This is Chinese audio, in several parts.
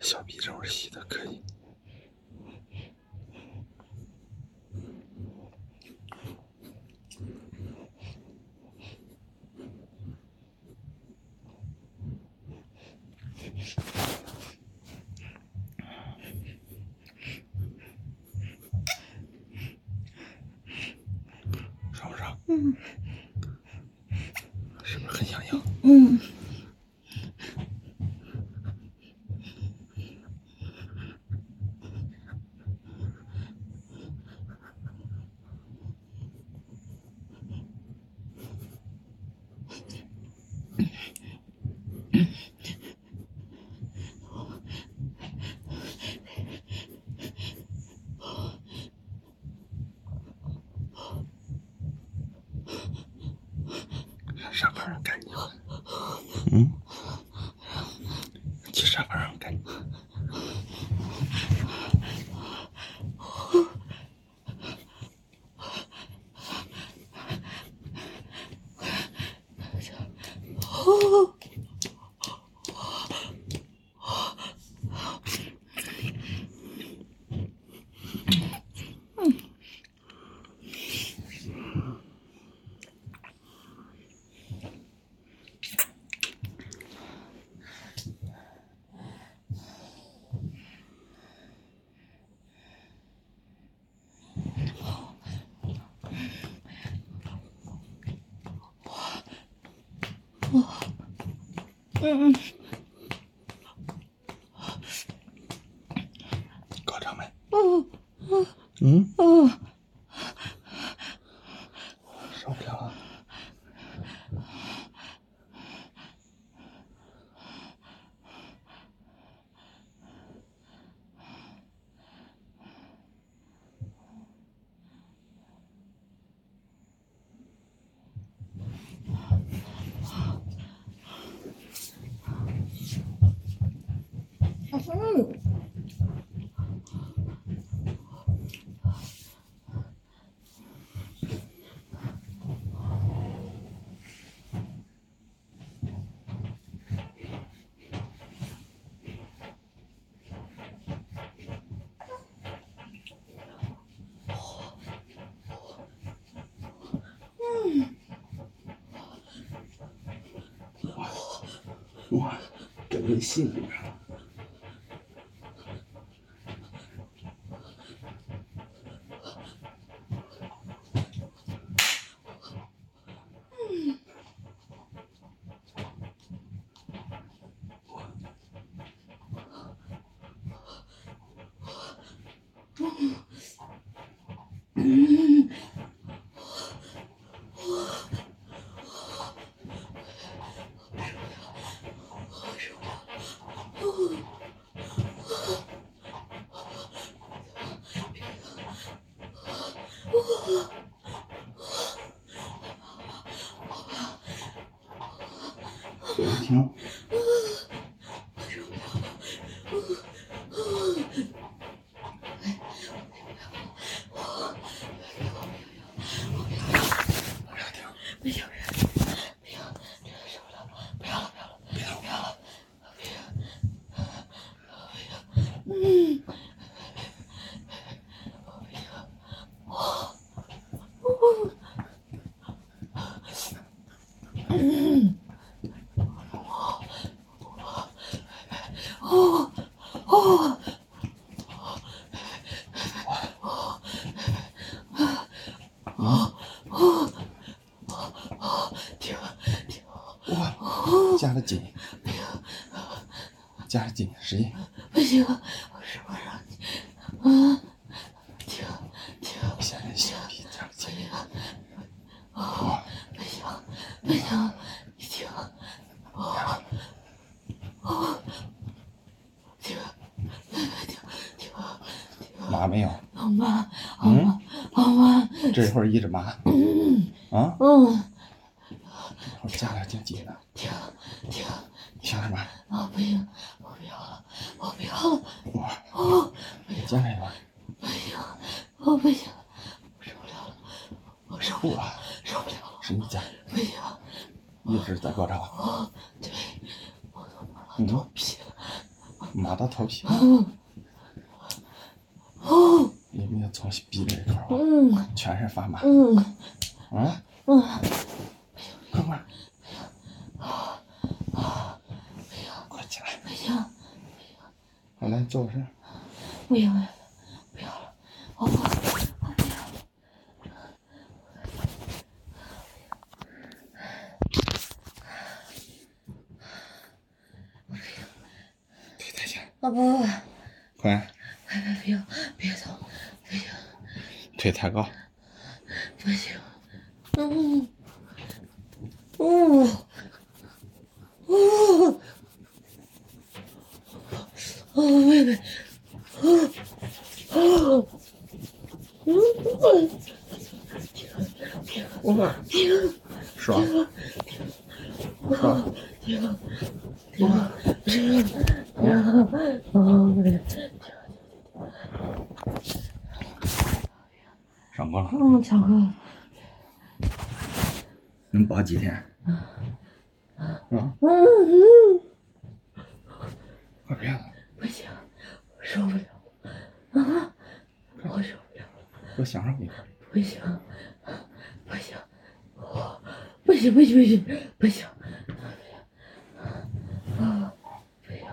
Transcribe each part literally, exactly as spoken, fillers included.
小臂这会儿洗的可以。爽不爽？ 嗯。 是不是很痒痒？ 嗯。 沙发上干净。嗯，去沙发上干净。 哦。嗯嗯。 高潮没？ 嗯嗯嗯嗯。 受不了了。 嗯。 哇，这微信里面。 嗯。 嘴一停。 不行，不行，这个受不了了，不要了，不要了，不要了，不要了，不要，不要，嗯，不要，哇，哦，嗯，哦，哦，哦，哦。停停！ 哇，加的紧，加的紧，使劲！ 不行，我受不了你。啊，停停！ 现在小臂加的紧。 哇，不行不行，你停！哦哦，停停停停！ 麻没有？ 好麻，好麻，好麻！ 这一会儿一直麻。 嗯。 啊？ 嗯。 我加点紧紧的。 停停！ 停什么？ 啊，不行，我不要了，我不要了。 哇！ 哦， 加点吧。 不行，我不行，我受不了了，我受不了哇， 受不了了。 使劲加。 不行， 一直在高潮。 哦，对，我都麻了嗯头皮了。 麻拿到头皮。 哦。 有没有从鼻这一块儿？ 嗯。 全身发麻。 嗯。 啊？ 嗯。 快快。 啊啊！不行。 快起来。 不行。 好，来坐上。 不行了，不要了，我不，我不要。 腿抬起来。 我不。 快。 快快不要，别走，不行。 腿抬高。 不行。嗯。哦。哦。哦，妹妹。哦。哦。嗯。 哇。爽。爽。 停。停。停。哦，妹妹。 上过了。 嗯，上过了。 能保几天？ 啊。 嗯。 嗯。 快别了。 不行，我受不了。啊！我受不了。 我享受一会儿。 不行，不行，我不行不行不行不行，啊！不行。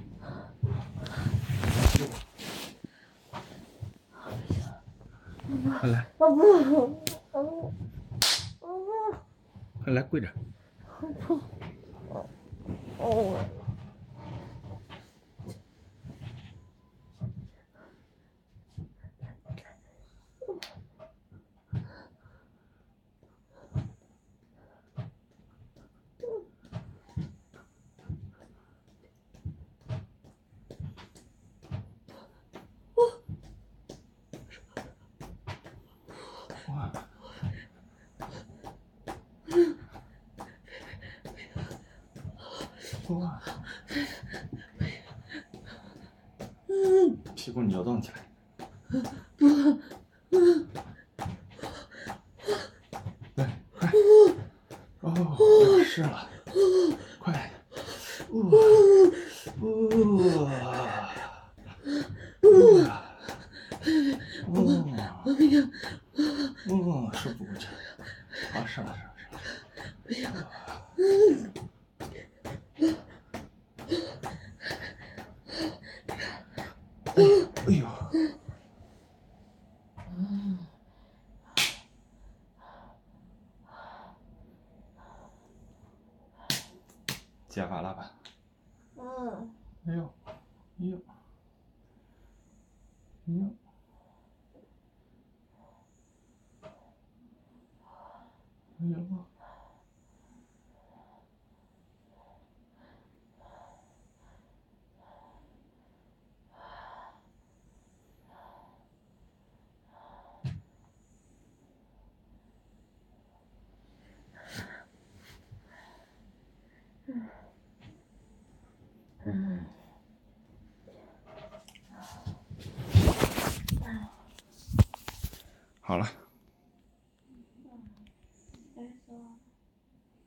快来。 我不。我不。 快来跪着。 我不。哦。 哇。哇。屁股扭动起来。来，快。哦，是了。快。哇。哇。哇，舒服不去。好，是了，是了，是了。 不行。 哎呦。 嗯。 解乏了吧？ 嗯。 哎呦，哎呦，哎呦。哎呦。 嗯。 好了。 嗯。再说。